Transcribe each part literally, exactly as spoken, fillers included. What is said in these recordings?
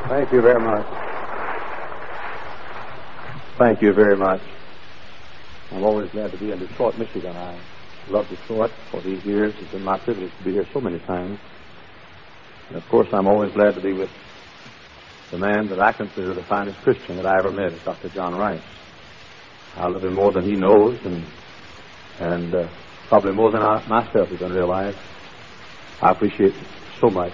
Thank you very much. Thank you very much. I'm always glad to be in Detroit, Michigan. I love Detroit. For these years, it's been my privilege to be here so many times. And of course, I'm always glad to be with the man that I consider the finest Christian that I ever met, Doctor John Rice. I love him more than he knows, and and uh, probably more than I myself even realize. I appreciate so much.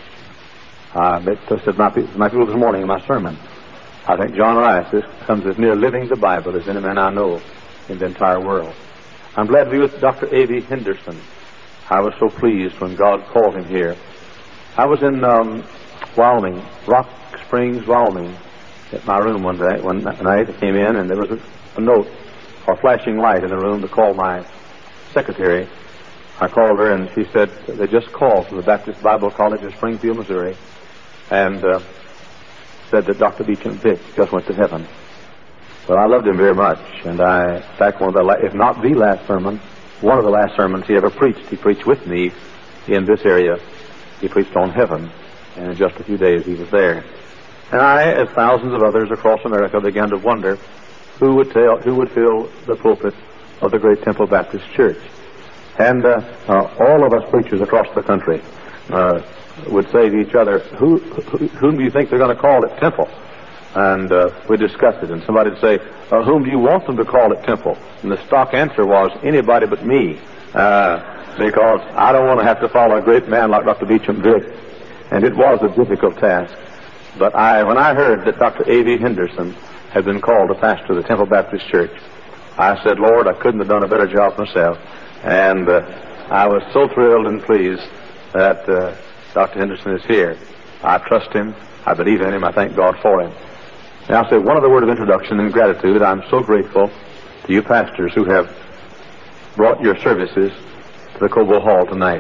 I said my, my people this morning in my sermon, I think John Rice this comes as near living the Bible as any man I know in the entire world. I'm glad to be with Doctor A V Henderson. I was so pleased when God called him here. I was in um, Wyoming, Rock Springs, Wyoming, at my room one day. One night I came in and there was a, a note or flashing light in the room to call my secretary. I called her and she said they just called from the Baptist Bible College of Springfield, Missouri, and uh, said that Doctor Beecham Vick just went to heaven. Well, I loved him very much, and I, in fact, one of the, la- if not the last sermon, one of the last sermons he ever preached, he preached with me in this area. He preached on heaven, and in just a few days he was there. And I, as thousands of others across America, began to wonder who would tell, who would fill the pulpit of the great Temple Baptist Church. And uh, uh, all of us preachers across the country uh, would say to each other, who, who, whom do you think they're going to call at Temple? And uh, we discussed it, and somebody would say, uh, whom do you want them to call at Temple? And the stock answer was, anybody but me, uh, because I don't want to have to follow a great man like Doctor Beecham Vick. And it was a difficult task. But I, when I heard that Doctor A V Henderson had been called to pastor the Temple Baptist Church, I said, Lord, I couldn't have done a better job myself. And uh, I was so thrilled and pleased that uh, Doctor Henderson is here. I trust him. I believe in him. I thank God for him. Now, I'll say one other word of introduction and gratitude. I'm so grateful to you pastors who have brought your services to the Cobo Hall tonight.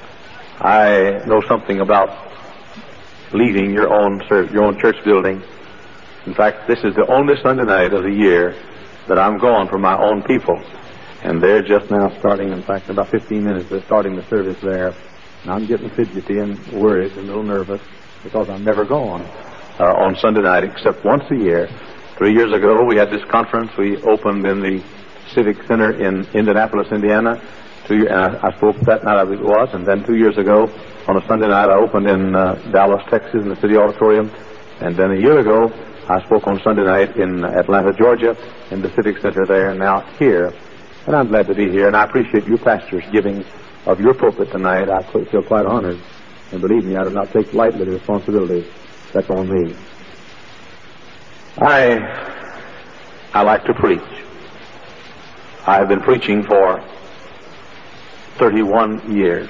I know something about leaving your own your own church building. In fact, this is the only Sunday night of the year that I'm gone from my own people. And they're just now starting, in fact, in about fifteen minutes, they're starting the service there. And I'm getting fidgety and worried and a little nervous because I'm never gone uh, on Sunday night except once a year. Three years ago, we had this conference. We opened in the Civic Center in Indianapolis, Indiana. Two year, and I, I spoke that night, I believe it was. And then two years ago, on a Sunday night, I opened in uh, Dallas, Texas, in the City Auditorium. And then a year ago, I spoke on Sunday night in Atlanta, Georgia, in the Civic Center there, and now here. And I'm glad to be here, and I appreciate you pastors giving of your pulpit tonight. I feel quite honored. And believe me, I do not take lightly the responsibility that's on me. I, I like to preach. I have been preaching for thirty-one years.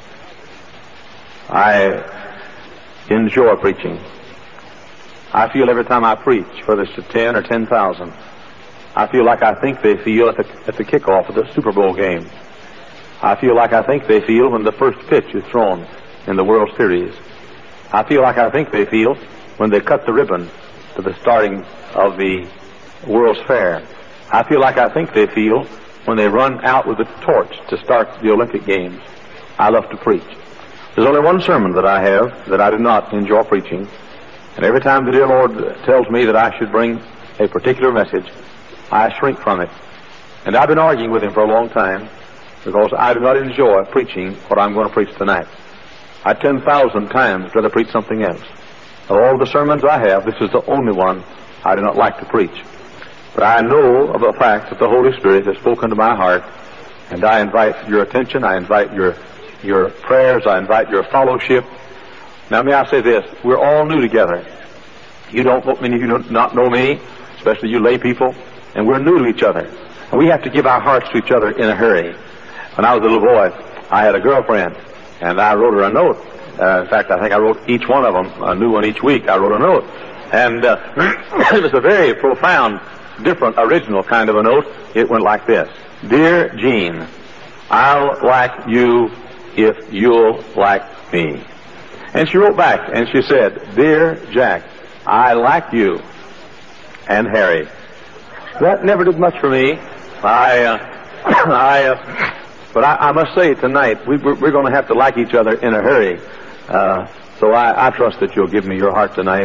I enjoy preaching. I feel every time I preach, whether it's to ten or ten thousand, I feel like I think they feel at the, at the kickoff of the Super Bowl game. I feel like I think they feel when the first pitch is thrown in the World Series. I feel like I think they feel when they cut the ribbon to the starting of the World's Fair. I feel like I think they feel when they run out with the torch to start the Olympic Games. I love to preach. There's only one sermon that I have that I do not enjoy preaching. And every time the dear Lord tells me that I should bring a particular message, I shrink from it. And I've been arguing with him for a long time because I do not enjoy preaching what I'm going to preach tonight. I'd ten thousand times rather preach something else. Of all the sermons I have, this is the only one I do not like to preach. But I know of the fact that the Holy Spirit has spoken to my heart, and I invite your attention, I invite your your prayers, I invite your fellowship. Now, may I say this, we're all new together. You don't, many of you do not know me, especially you lay people, and we're new to each other. And we have to give our hearts to each other in a hurry. When I was a little boy, I had a girlfriend, and I wrote her a note. Uh, in fact, I think I wrote each one of them, a new one each week. I wrote a note. And uh, it was a very profound, different, original kind of a note. It went like this. Dear Jean, I'll like you if you'll like me. And she wrote back, and she said, Dear Jack, I like you. And Harry. That never did much for me. I, uh, I, uh, but I, I must say tonight, we, we're, we're going to have to like each other in a hurry. Uh, so I, I trust that you'll give me your heart tonight.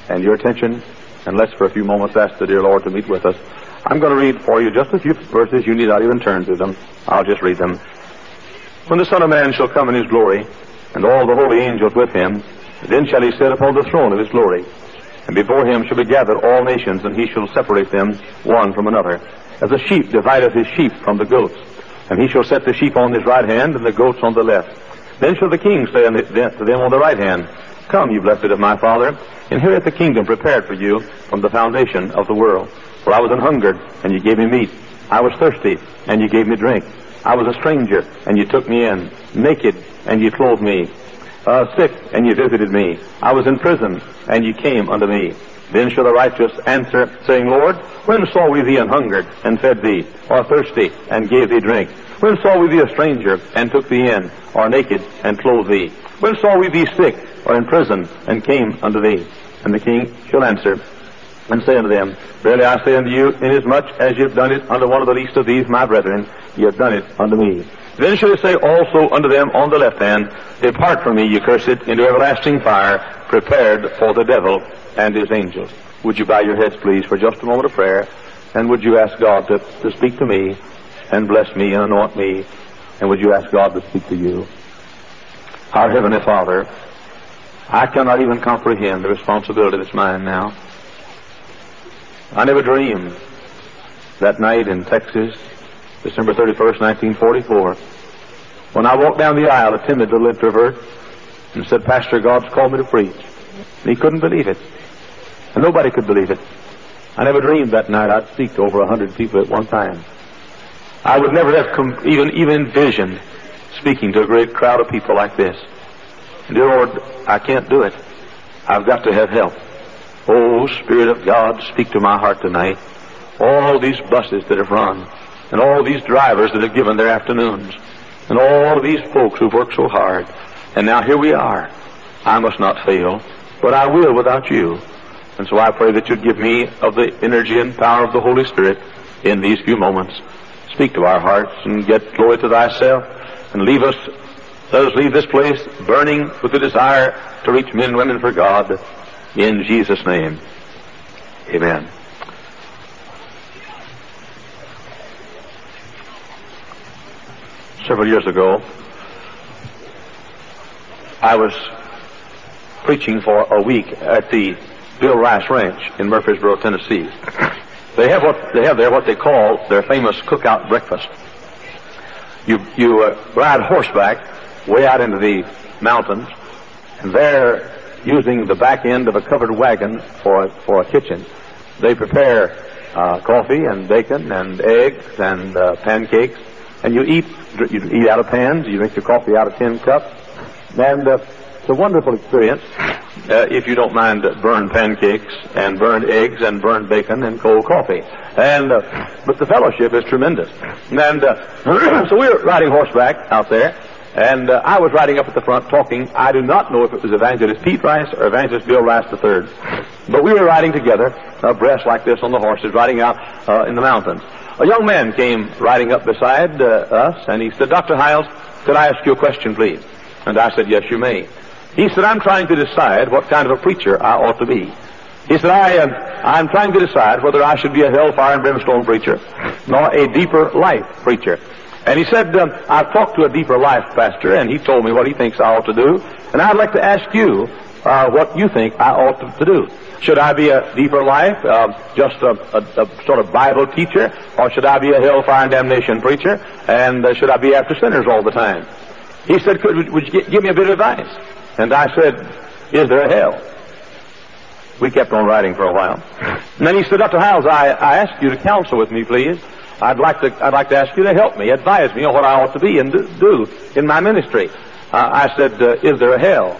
and your attention, and let's for a few moments ask the dear Lord to meet with us. I'm going to read for you just a few verses. You need not even turn to them. I'll just read them. When the Son of Man shall come in his glory, and all the holy angels with him, then shall he sit upon the throne of his glory. And before him shall be gathered all nations, and he shall separate them one from another, as a sheep divideth his sheep from the goats. And he shall set the sheep on his right hand, and the goats on the left. Then shall the king say unto them on the right hand, Come, ye blessed of my Father, inherit the kingdom prepared for you from the foundation of the world. For I was an hungered, and ye gave me meat. I was thirsty, and ye gave me drink. I was a stranger, and ye took me in. Naked, and ye clothed me. Uh, sick, and ye visited me. I was in prison, and ye came unto me. Then shall the righteous answer, saying, Lord, when saw we thee an hungered, and fed thee, or thirsty, and gave thee drink? When saw we thee a stranger, and took thee in, or naked, and clothed thee? When saw we thee sick, or in prison, and came unto thee? And the king shall answer, and say unto them, Verily I say unto you, inasmuch as ye have done it unto one of the least of these my brethren, ye have done it unto me. Then shall he say also unto them on the left hand, Depart from me, ye cursed, into everlasting fire, prepared for the devil and his angels. Would you bow your heads, please, for just a moment of prayer, and would you ask God to, to speak to me, and bless me, and anoint me, and would you ask God to speak to you? Our Heavenly Father, I cannot even comprehend the responsibility that's mine now. I never dreamed that night in Texas, December thirty-first, nineteen forty-four, when I walked down the aisle, a timid little introvert, and said, Pastor, God's called me to preach. And he couldn't believe it. And nobody could believe it. I never dreamed that night I'd speak to over a hundred people at one time. I would never have com- even, even envisioned speaking to a great crowd of people like this. And dear Lord, I can't do it. I've got to have help. Oh, Spirit of God, speak to my heart tonight. All these buses that have run, and all these drivers that have given their afternoons, and all of these folks who've worked so hard. And now here we are. I must not fail, but I will without you. And so I pray that you'd give me of the energy and power of the Holy Spirit in these few moments. Speak to our hearts and get glory to thyself, and leave us, let us leave this place burning with the desire to reach men and women for God. In Jesus' name, amen. Several years ago, I was preaching for a week at the Bill Rice Ranch in Murfreesboro, Tennessee. They have what they have there what they call their famous cookout breakfast. You you uh, ride horseback way out into the mountains, and there, using the back end of a covered wagon for a, for a kitchen, they prepare uh, coffee and bacon and eggs and uh, pancakes, and you eat you eat out of pans. You drink your coffee out of tin cups, and uh, it's a wonderful experience. Uh, if you don't mind uh, burned pancakes and burned eggs and burned bacon and cold coffee. And uh, but the fellowship is tremendous. And uh, so we were riding horseback out there, and uh, I was riding up at the front talking. I do not know if it was Evangelist Pete Rice or Evangelist Bill Rice the third, but we were riding together, abreast like this on the horses, riding out uh, in the mountains. A young man came riding up beside uh, us, and he said, Doctor Hiles, could I ask you a question, please? And I said, yes, you may. He said, I'm trying to decide what kind of a preacher I ought to be. He said, I am, I'm trying to decide whether I should be a hellfire and brimstone preacher, nor a deeper life preacher. And he said, um, I've talked to a deeper life pastor, and he told me what he thinks I ought to do, and I'd like to ask you uh, what you think I ought to, to do. Should I be a deeper life, uh, just a, a, a sort of Bible teacher, or should I be a hellfire and damnation preacher, and uh, should I be after sinners all the time? He said, Could, would you give me a bit of advice? And I said, is there a hell? We kept on riding for a while. And then he said, Doctor Hiles, I, I ask you to counsel with me, please. I'd like to I'd like to ask you to help me, advise me on what I ought to be and do, do in my ministry. Uh, I said, uh, is there a hell?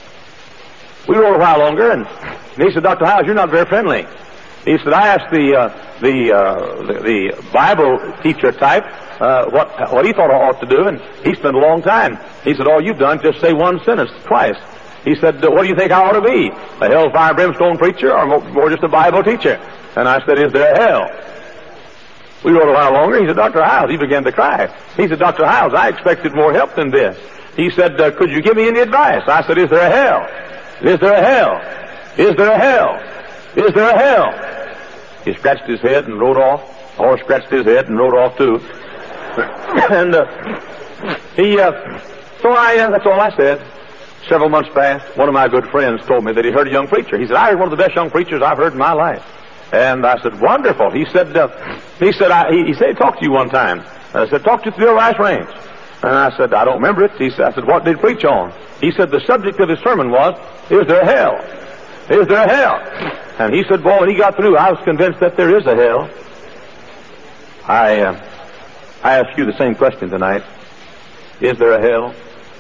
We rode a while longer, and, and he said, Doctor Hiles, you're not very friendly. He said, I asked the uh, the, uh, the the Bible teacher type uh, what what he thought I ought to do, and he spent a long time. He said, all you've done is just say one sentence twice. He said, what do you think I ought to be? A hellfire brimstone preacher, or more, more just a Bible teacher? And I said, is there a hell? We rode a while longer. He said, Doctor Hiles, he began to cry. He said, Doctor Hiles, I expected more help than this. He said, uh, could you give me any advice? I said, is there a hell? Is there a hell? Is there a hell? Is there a hell? He scratched his head and rode off. The horse scratched his head and rode off too. and uh, he, uh, so I, uh, that's all I said. Several months passed. One of my good friends told me that he heard a young preacher. He said, I heard one of the best young preachers I've heard in my life. And I said, wonderful. He said, uh, he said, I, he, he said he talked to you one time. And I said, talked to you through Rice Range. And I said, I don't remember it. He said, I said, what did he preach on? He said, the subject of his sermon was, is there a hell? Is there a hell? And he said, boy, when he got through, I was convinced that there is a hell. I, uh, I ask you the same question tonight. Is there a hell?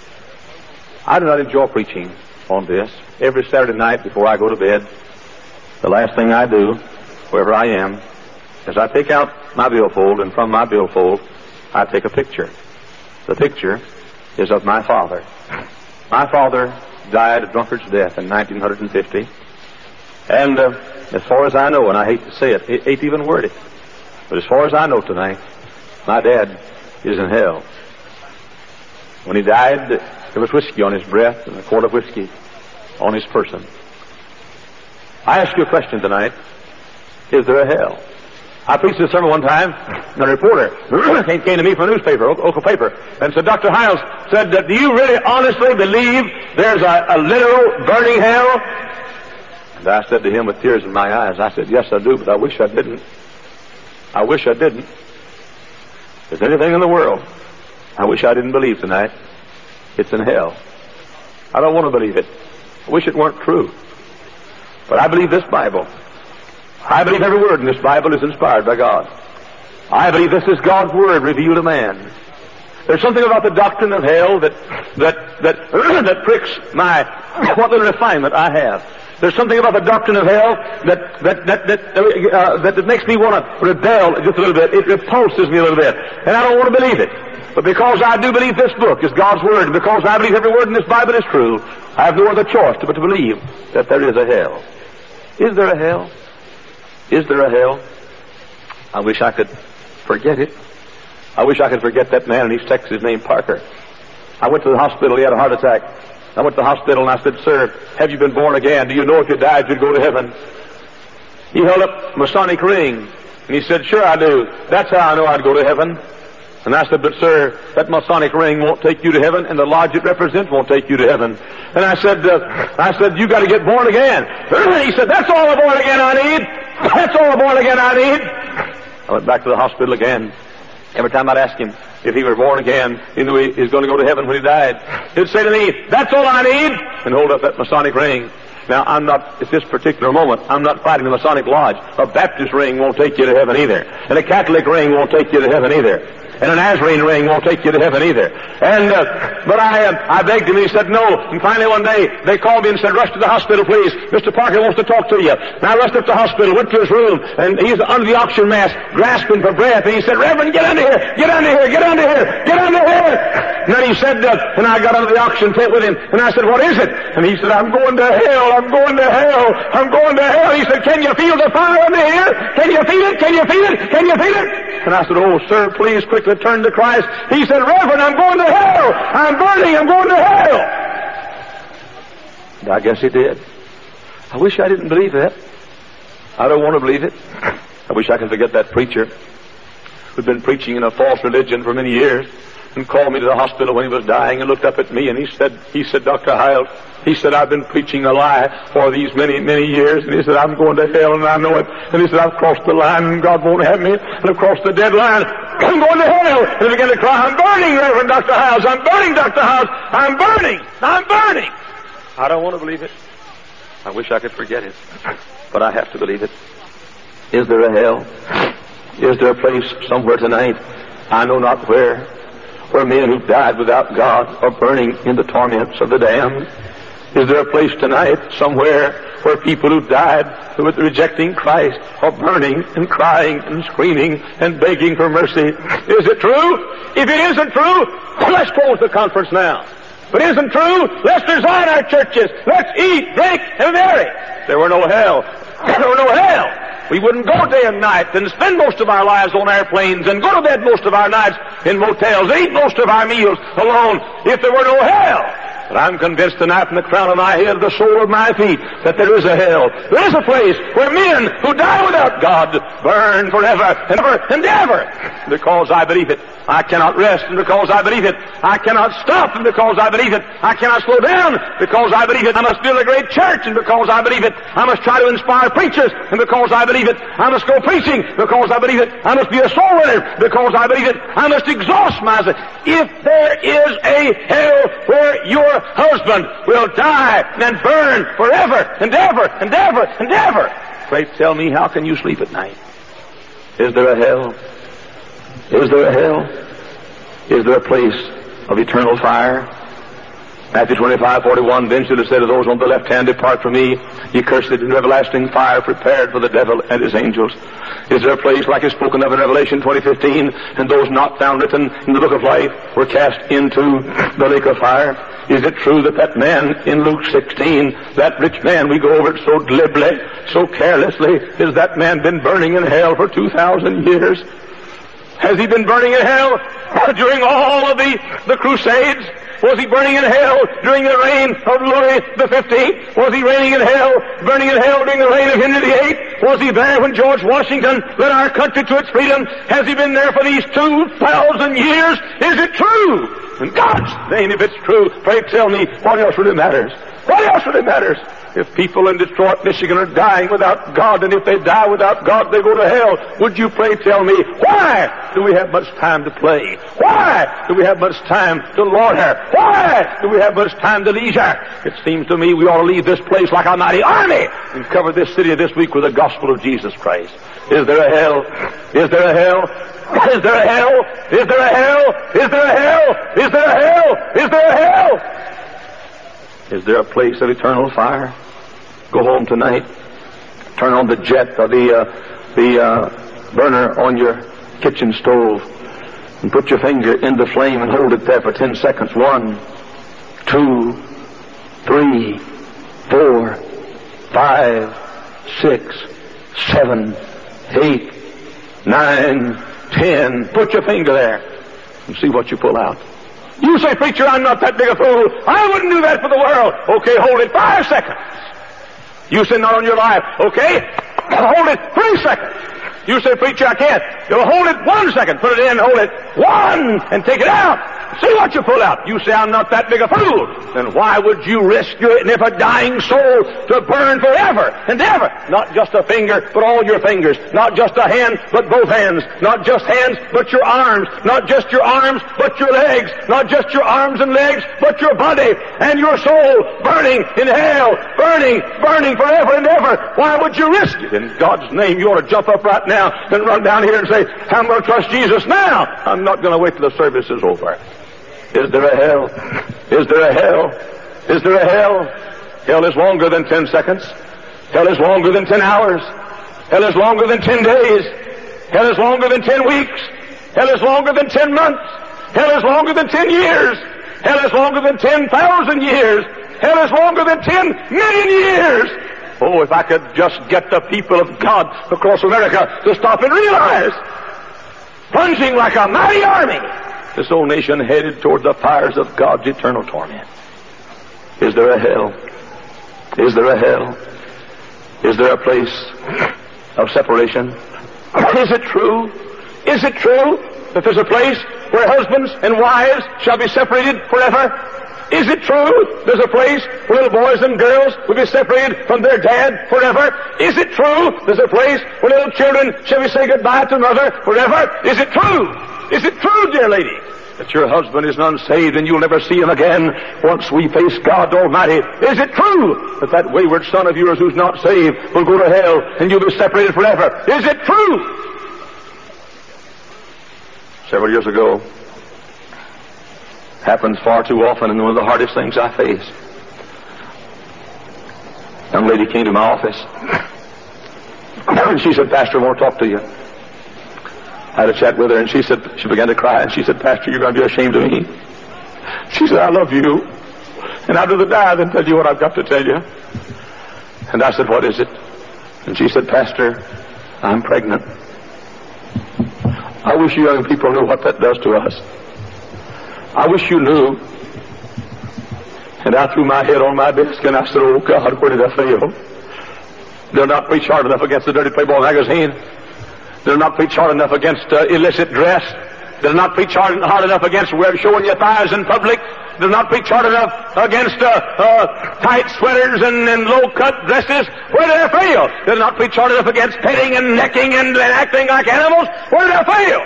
I do not enjoy preaching on this. Every Saturday night before I go to bed, the last thing I do, wherever I am, is I take out my billfold, and from my billfold, I take a picture. The picture is of my father. My father died a drunkard's death in nineteen fifty. And uh, as far as I know, and I hate to say it, it ain't even worded, but as far as I know tonight, my dad is in hell. When he died, there was whiskey on his breath and a quart of whiskey on his person. I ask you a question tonight. Is there a hell? I preached this sermon one time, and a reporter came, came to me from a newspaper, local paper, and said, Doctor Hiles said, do you really honestly believe there's a, a literal burning hell? And I said to him with tears in my eyes, I said, yes, I do, but I wish I didn't. I wish I didn't. If there's anything in the world I wish I didn't believe tonight, it's in hell. I don't want to believe it. I wish it weren't true. But I believe this Bible. I believe every word in this Bible is inspired by God. I believe this is God's Word revealed to man. There's something about the doctrine of hell that that that that pricks my what little refinement I have. There's something about the doctrine of hell that that that that uh, that, that makes me want to rebel just a little bit. It repulses me a little bit, and I don't want to believe it. But because I do believe this book is God's Word, and because I believe every word in this Bible is true, I have no other choice but to believe that there is a hell. Is there a hell? Is there a hell? I wish I could forget it. I wish I could forget that man in East Texas named Parker. I went to the hospital. He had a heart attack. I went to the hospital and I said, sir, have you been born again? Do you know if you died you'd go to heaven? He held up a Masonic ring and he said, sure I do. That's how I know I'd go to heaven. And I said, but sir, that Masonic ring won't take you to heaven, and the lodge it represents won't take you to heaven. And I said, uh, I said, you got to get born again. He said, that's all the born again I need. That's all the born again I need. I went back to the hospital again. Every time I'd ask him if he were born again, he knew he was going to go to heaven when he died. He'd say to me, that's all I need, and hold up that Masonic ring. Now, I'm not, at this particular moment, I'm not fighting the Masonic Lodge. A Baptist ring won't take you to heaven either. And a Catholic ring won't take you to heaven either. And a Nazarene ring won't take you to heaven either. And, uh, but I, uh, I begged him, and he said no. And finally one day, they called me and said, rush to the hospital, please. Mister Parker wants to talk to you. And I rushed up to the hospital, went to his room, and he's under the oxygen mask, grasping for breath. And he said, Reverend, get under here, get under here, get under here, get under here. And then he said, uh, and I got under the oxygen tent with him, and I said, what is it? And he said, I'm going to hell, I'm going to hell, I'm going to hell. He said, can you feel the fire under here? Can you feel it? Can you feel it? Can you feel it? And I said, oh, sir, please quickly turn to Christ. He said, Reverend, I'm going to hell. I'm burning. I'm going to hell. And I guess he did. I wish I didn't believe that. I don't want to believe it. I wish I could forget that preacher who'd been preaching in a false religion for many years and called me to the hospital when he was dying and looked up at me and he said, he said, Doctor Hiles, he said, I've been preaching a lie for these many, many years. And he said, I'm going to hell and I know it. And he said, I've crossed the line and God won't have me. And I've crossed the dead line. I'm going to hell. And he began to cry, I'm burning, Reverend Doctor Hiles. I'm burning, Doctor Hiles. I'm burning. I'm burning. I don't want to believe it. I wish I could forget it. But I have to believe it. Is there a hell? Is there a place somewhere tonight, I know not where, where men who died without God are burning in the torments of the damned? Is there a place tonight somewhere where people who died with rejecting Christ are burning and crying and screaming and begging for mercy? Is it true? If it isn't true, let's close the conference now. If it isn't true, let's design our churches. Let's eat, drink, and marry. There were no hell. There were no hell. We wouldn't go day and night and spend most of our lives on airplanes and go to bed most of our nights in motels and eat most of our meals alone if there were no hell. But I'm convinced tonight from the crown of my head to the sole of my feet that there is a hell. There is a place where men who die without God burn forever and ever and ever. Because I believe it, I cannot rest, and because I believe it, I cannot stop, and because I believe it, I cannot slow down. Because I believe it, I must build a great church, and because I believe it, I must try to inspire preachers, and because I believe it, I must go preaching. Because I believe it, I must be a soul winner. Because I believe it, I must exhaust myself. If there is a hell where your husband will die and burn forever and ever and ever and ever, pray tell me, how can you sleep at night? Is there a hell? Is there a hell? Is there a place of eternal fire? Matthew twenty-five forty-one, then should have said to those on the left hand, depart from me, ye cursed, into everlasting fire prepared for the devil and his angels. Is there a place like is spoken of in Revelation twenty fifteen, and those not found written in the book of life were cast into the lake of fire? Is it true that that man in Luke sixteen, that rich man, we go over it so glibly, so carelessly, has that man been burning in hell for two thousand years? Has he been burning in hell during all of the, the Crusades? Was he burning in hell during the reign of Louis the fifteenth? Was he reigning in hell, burning in hell during the reign of Henry the eighth? Was he there when George Washington led our country to its freedom? Has he been there for these two thousand years? Is it true? In God's name, if it's true, pray tell me, what else really matters? What else really matters? If people in Detroit, Michigan are dying without God, and if they die without God, they go to hell, would you pray tell me, why do we have much time to play? Why do we have much time to loiter? Why do we have much time to leisure? It seems to me we ought to leave this place like a mighty army and cover this city this week with the gospel of Jesus Christ. Is there a hell? Is there a hell? Is there a hell? Is there a hell? Is there a hell? Is there a hell? Is there a hell? Is there a place of eternal fire? Go home tonight. Turn on the jet or the uh, the uh, burner on your kitchen stove and put your finger in the flame and hold it there for ten seconds. One, two, three, four, five, six, seven, eight, nine, ten. Put your finger there and see what you pull out. You say, preacher, I'm not that big a fool. I wouldn't do that for the world. Okay, hold it five seconds. You say, not on your life. Okay, hold it three seconds. You say, preacher, I can't. You'll hold it one second. Put it in, hold it one, and take it out. See what you pull out. You say, I'm not that big a fool. Then why would you risk your never dying soul to burn forever and ever? Not just a finger, but all your fingers. Not just a hand, but both hands. Not just hands, but your arms. Not just your arms, but your legs. Not just your arms and legs, but your body and your soul burning in hell. Burning, burning forever and ever. Why would you risk it? In God's name, you ought to jump up right now and run down here and say, I'm going to trust Jesus now. I'm not going to wait till the service is over. Is there a hell? Is there a hell? Is there a hell? Hell is longer than ten seconds. Hell is longer than ten hours. Hell is longer than ten days. Hell is longer than ten weeks. Hell is longer than ten months. Hell is longer than ten years. Hell is longer than ten thousand years. Hell is longer than ten million years. Oh, if I could just get the people of God across America to stop and realize, plunging like a mighty army, this old nation headed toward the fires of God's eternal torment. Is there a hell? Is there a hell? Is there a place of separation? Is it true? Is it true that there's a place where husbands and wives shall be separated forever? Is it true there's a place where little boys and girls will be separated from their dad forever? Is it true there's a place where little children shall be say goodbye to mother forever? Is it true? Is it true, dear lady, that your husband is unsaved and you'll never see him again once we face God Almighty? Is it true that that wayward son of yours who's not saved will go to hell and you'll be separated forever? Is it true? Several years ago, happens far too often, and one of the hardest things I face. A young lady came to my office and she said, Pastor, I want to talk to you. I had a chat with her and she said, she began to cry and she said, Pastor, you're going to be ashamed of me. She said, I love you and I'd rather die than tell you what I've got to tell you. And I said, what is it? And she said, Pastor, I'm pregnant. I wish you young people knew what that does to us. I wish you knew. And And I threw my head on my desk and I said, oh God, where did I fail? Did I not preach hard enough against the dirty Playboy magazine? Did I not preach hard enough against uh, illicit dress? Did I not preach hard, hard enough against showing your thighs in public? Did I not preach hard enough against uh, uh, tight sweaters and, and low-cut dresses? Where did I fail? Did I not preach hard enough against petting and necking and, and acting like animals? Where did I fail?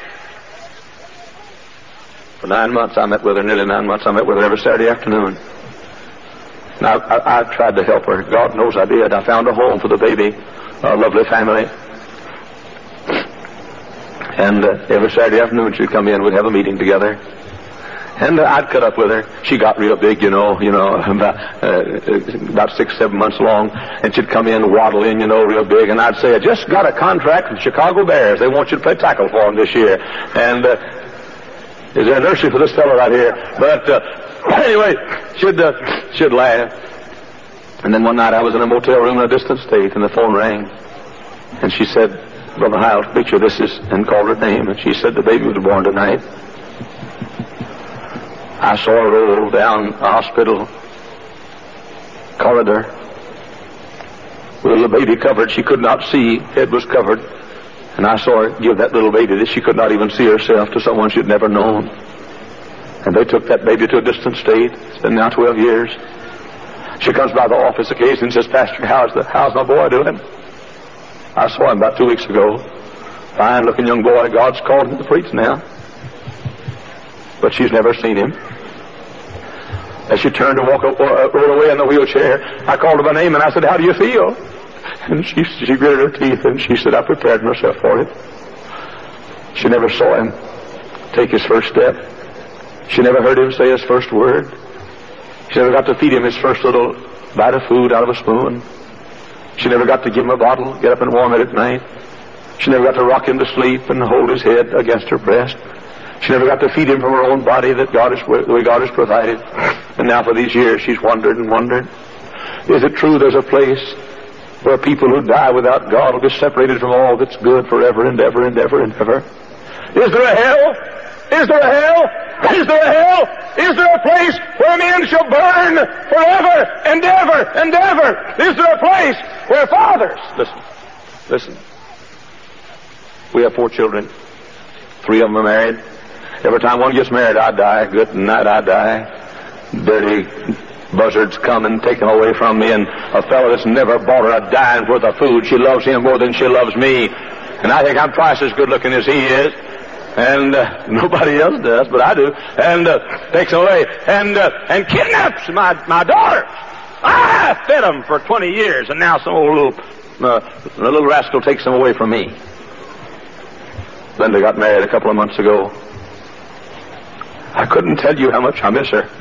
For nine months I met with her, nearly nine months I met with her every Saturday afternoon. And I, I, I tried to help her. God knows I did. I found a home for the baby, a lovely family. And uh, every Saturday afternoon she'd come in, we'd have a meeting together. And uh, I'd cut up with her. She got real big, you know, you know, about, uh, about six, seven months long. And she'd come in, waddle in, you know, real big. And I'd say, I just got a contract with the Chicago Bears. They want you to play tackle for them this year. And uh, is there a nursery for this fellow right here? But uh, anyway, she'd, uh, she'd laugh. And then one night I was in a motel room in a distant state, and the phone rang. And she said, Brother Hiles, picture this is, and called her name. And she said the baby was born tonight. I saw her roll down the hospital corridor with a little baby covered. She could not see. Head was covered. And I saw her give that little baby that she could not even see herself to someone she'd never known. And they took that baby to a distant state. It's been now twelve years. She comes by the office occasionally and says, Pastor, how's, the, how's my boy doing? I saw him about two weeks ago. Fine-looking young boy. God's called him to preach now. But she's never seen him. As she turned to walk uh, roll away in the wheelchair, I called her by name and I said, how do you feel? And she, she gritted her teeth and she said, I prepared myself for it. She never saw him take his first step. She never heard him say his first word. She never got to feed him his first little bite of food out of a spoon. She never got to give him a bottle, get up and warm it at night. She never got to rock him to sleep and hold his head against her breast. She never got to feed him from her own body that God is, the way God has provided. And now for these years she's wondered and wondered. Is it true there's a place where people who die without God will be separated from all that's good forever and ever and ever and ever? Is there a hell? Is there a hell? Is there a hell? Is there a place where men shall burn forever and ever and ever? Is there a place where fathers... Listen, listen. We have four children. Three of them are married. Every time one gets married, I die. Good night, I die. Dirty buzzards come and take them away from me, and a fellow that's never bought her a dime worth of food, she loves him more than she loves me. And I think I'm twice as good looking as he is. And uh, nobody else does, but I do. And uh, takes them away. And uh, and kidnaps my, my daughters. I fed them for twenty years, and now some old little, uh, little rascal takes them away from me. Linda got married a couple of months ago. I couldn't tell you how much I miss her.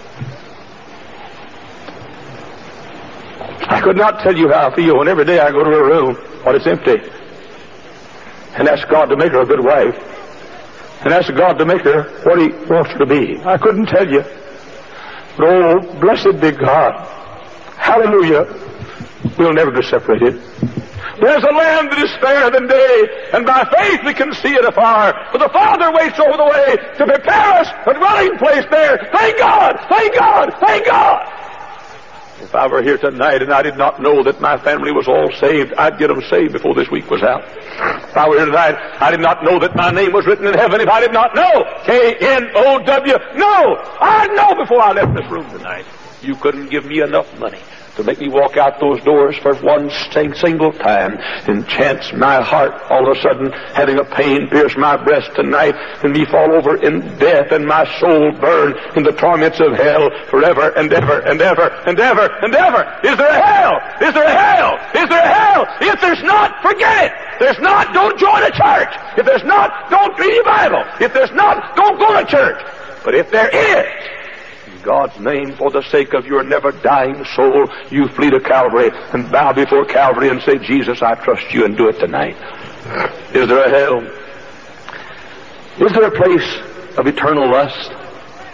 I could not tell you how I feel when every day I go to her room when it's empty and ask God to make her a good wife and ask God to make her what He wants her to be. I couldn't tell you. But oh, blessed be God. Hallelujah. We'll never be separated. There's a land that is fairer than day, and by faith we can see it afar. For the Father waits over the way to prepare us a dwelling place there. Thank God! Thank God! Thank God! If I were here tonight and I did not know that my family was all saved, I'd get them saved before this week was out. If I were here tonight, I did not know that my name was written in heaven. If I did not know, K N O W, no! I'd know before I left this room tonight. You couldn't give me enough money to make me walk out those doors for one single time, and chance my heart all of a sudden having a pain pierce my breast tonight, and me fall over in death, and my soul burn in the torments of hell forever and ever and ever and ever and ever. Is there a hell? Is there a hell? Is there a hell? If there's not, forget it. If there's not, don't join a church. If there's not, don't read your Bible. If there's not, don't go to church. But if there is, God's name, for the sake of your never-dying soul, you flee to Calvary and bow before Calvary and say, Jesus, I trust you, and do it tonight. Is there a hell? Is there a place of eternal lust?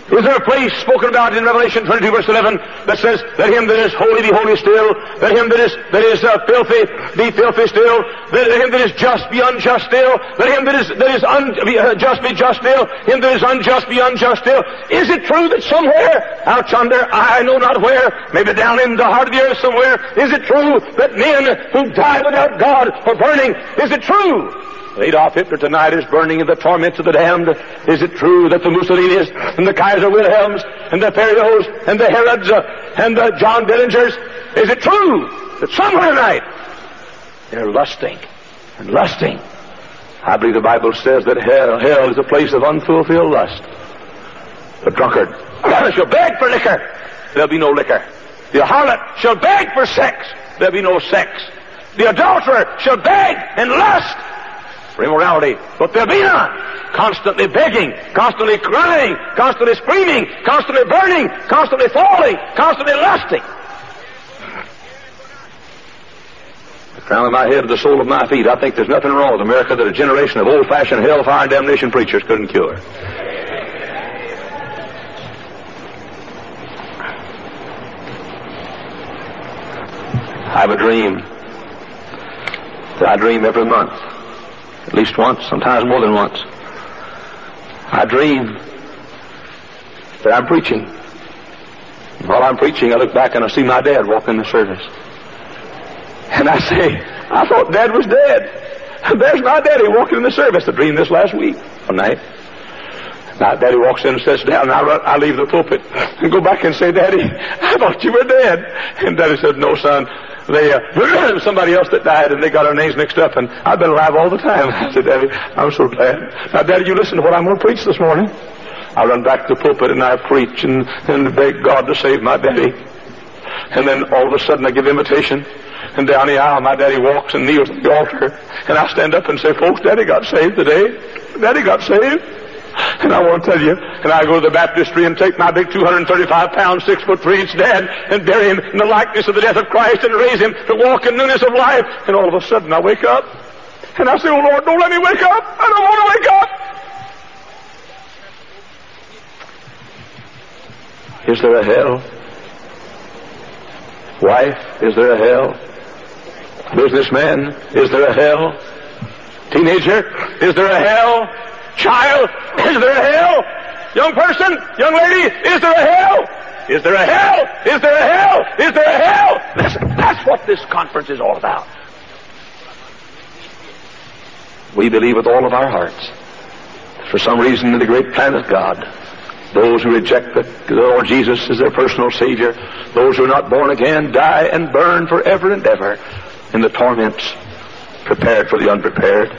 Is there a place spoken about in Revelation twenty-two verse eleven that says, let him that is holy be holy still, let him that is that is uh, filthy be filthy still, let him that is just be unjust still, let him that is that is un, be, uh, just be just still, him that is unjust be unjust still? Is it true that somewhere out yonder, I know not where, maybe down in the heart of the earth somewhere, is it true that men who die without God are burning? Is it true Adolf Hitler tonight is burning in the torments of the damned? Is it true that the Mussolinis and the Kaiser Wilhelms and the Periots and the Herods uh, and the John Dillingers, is it true that somewhere tonight they're lusting and lusting? I believe the Bible says that hell, hell is a place of unfulfilled lust. The drunkard shall beg for liquor, there'll be no liquor. The harlot shall beg for sex, there'll be no sex. The adulterer shall beg and lust for immorality, but there'll be none. Constantly begging, constantly crying, constantly screaming, constantly burning, constantly falling, constantly lusting. The crown of my head, the sole of my feet, I think there's nothing wrong with America that a generation of old-fashioned hellfire and damnation preachers couldn't cure. I have a dream that I dream every month. At least once, sometimes more than once. I dream that I'm preaching. And while I'm preaching, I look back and I see my dad walking the service. And I say, I thought Dad was dead. There's my daddy walking in the service. I dreamed this last week, one night. Now, Daddy walks in and sits down, and I, run, I leave the pulpit and go back and say, Daddy, I thought you were dead. And Daddy said, no, son. They, uh, somebody else that died, and they got our names mixed up, and I've been alive all the time. I said, Daddy, I'm so glad. Now, Daddy, you listen to what I'm going to preach this morning. I run back to the pulpit, and I preach, and, and beg God to save my daddy. And then all of a sudden, I give invitation, and down the aisle, my daddy walks and kneels at the altar, and I stand up and say, folks, Daddy got saved today. Daddy got saved. And I want to tell you, and I go to the baptistry and take my big two hundred thirty-five pound, six foot three inch dad and bury him in the likeness of the death of Christ and raise him to walk in newness of life. And all of a sudden I wake up and I say, oh Lord, don't let me wake up. I don't want to wake up. Is there a hell? Wife, is there a hell? Businessman, is there a hell? Teenager, is there a hell? Child, is there a hell? Young person, young lady, is there a hell? Is there a hell? Is there a hell? Is there a hell? Listen, that's what this conference is all about. We believe with all of our hearts, for some reason in the great plan of God, those who reject the, the Lord Jesus as their personal Savior, those who are not born again, die and burn forever and ever in the torments prepared for the unprepared.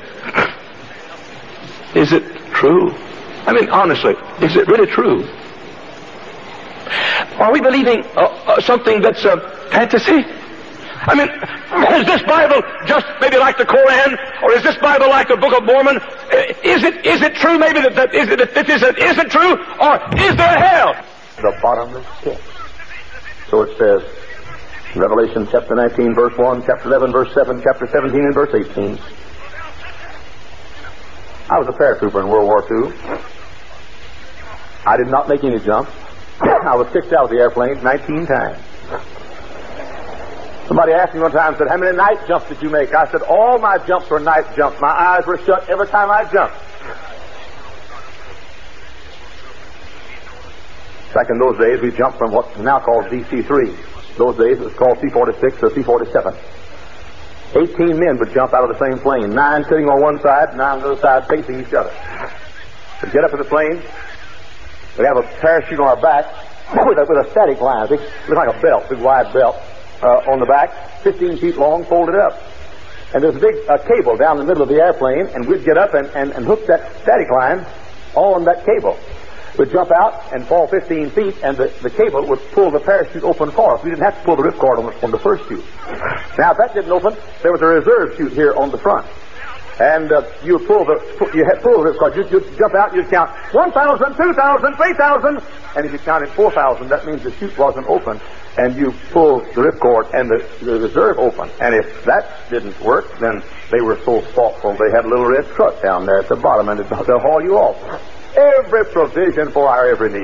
Is it true? I mean, honestly, is it really true? Are we believing uh, uh, something that's a uh, fantasy? I mean, is this Bible just maybe like the Koran, or is this Bible like the Book of Mormon? Is it is it true maybe that, that is it that is it is it true, or is there a hell? The bottomless pit. So it says, Revelation chapter nineteen, verse one, chapter eleven, verse seven, chapter seventeen, and verse eighteen. I was a paratrooper in World War Two. I did not make any jumps. I was kicked out of the airplane nineteen times. Somebody asked me one time, said, how many night jumps did you make? I said, all my jumps were night jumps. My eyes were shut every time I jumped. Back in those days, we jumped from what's now called D C three. Those days, it was called C forty-six or C forty-seven. Eighteen men would jump out of the same plane, nine sitting on one side, nine on the other side, facing each other. We'd get up in the plane, we'd have a parachute on our back with a, with a static line. It looked like a belt, big wide belt uh, on the back, fifteen feet long, folded up. And there's a big uh, cable down the middle of the airplane, and we'd get up and, and, and hook that static line on that cable. We'd jump out and fall fifteen feet, and the, the cable would pull the parachute open for us. We didn't have to pull the ripcord on the, on the first chute. Now, if that didn't open, there was a reserve chute here on the front. And uh, you would pull the you had pull the ripcord. You'd, you'd jump out, you'd count one thousand, two thousand, three thousand, and if you counted four thousand, that means the chute wasn't open. And you pull the ripcord and the, the reserve open. And if that didn't work, then they were so thoughtful. They had a little red truck down there at the bottom, and they'll haul you off. Every provision for our every need.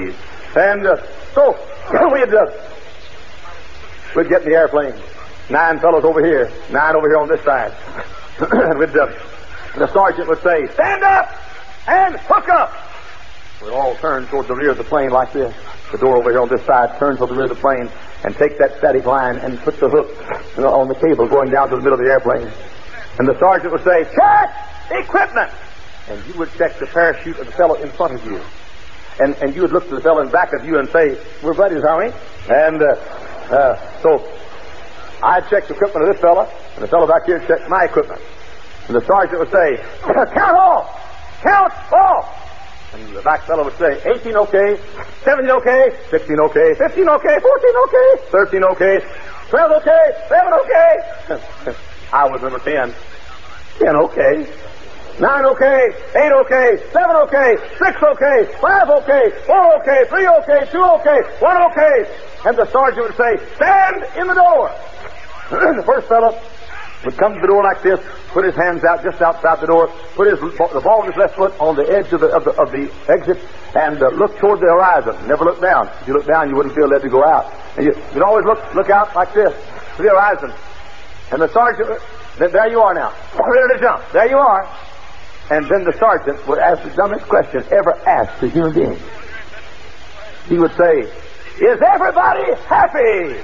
And uh, so we'd, uh, we'd get in the airplane. Nine fellows over here, nine over here on this side. And we'd, uh, the sergeant would say, stand up and hook up. We'd all turn toward the rear of the plane like this. The door over here on this side, turn toward the rear of the plane and take that static line and put the hook you know, on the cable going down to the middle of the airplane. And the sergeant would say, check equipment. And you would check the parachute of the fellow in front of you. And and you would look to the fellow in back of you and say, we're buddies, are we? And uh, uh, so I'd check the equipment of this fellow, and the fellow back here checked my equipment. And the sergeant would say, count off! Count off! And the back fellow would say, eighteen okay, seventeen okay, sixteen okay, fifteen okay, fourteen okay, thirteen okay, twelve okay, seven okay. I was number ten. ten okay. nine okay, eight okay, seven okay, six okay, five okay, four okay, three okay, two okay, one okay. And the sergeant would say, stand in the door. The first fellow would come to the door like this, put his hands out just outside the door, put his the ball of his left foot on the edge of the of the, of the exit, and uh, look toward the horizon. Never look down. If you look down, you wouldn't feel led to go out. And you, you'd always look look out like this to the horizon. And the sergeant, there you are now, ready to jump. There you are. And then the sergeant would ask the dumbest question ever asked to a human being. He would say, is everybody happy?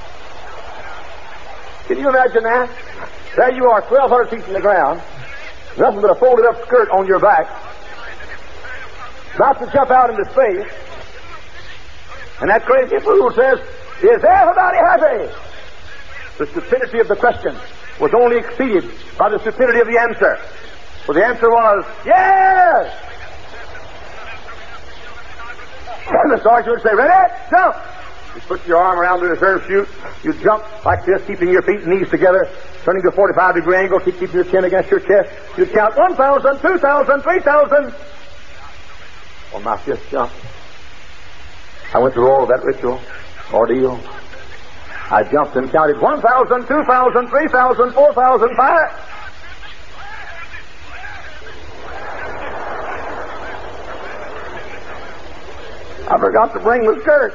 Can you imagine that? There you are, twelve hundred feet from the ground, nothing but a folded up skirt on your back, about to jump out into space, and that crazy fool says, is everybody happy? The stupidity of the question was only exceeded by the stupidity of the answer. Well, the answer was, yes! And the sergeant would say, ready? Jump! You put your arm around the reserve chute, you jump like this, keeping your feet and knees together, turning to a forty-five degree angle, keep, keep your chin against your chest. You'd count one thousand, two thousand, three thousand. On my fifth jump, I went through all of that ritual, ordeal. I jumped and counted one thousand, two thousand, three thousand, four thousand, five. I forgot to bring the skirt.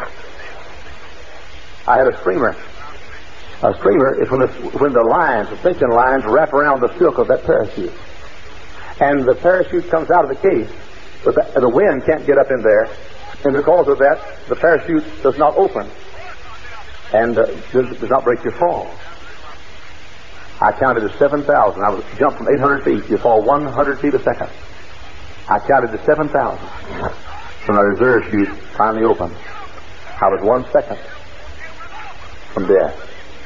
I had a streamer. A streamer is when the, when the lines, the tension lines, wrap around the silk of that parachute. And the parachute comes out of the case, but the, the wind can't get up in there. And because of that, the parachute does not open and uh, does, does not break your fall. I counted to seven thousand. I was jumped from eight hundred feet. You fall one hundred feet a second. I counted to seven thousand. When my reserve chute finally opened, I was one second from death.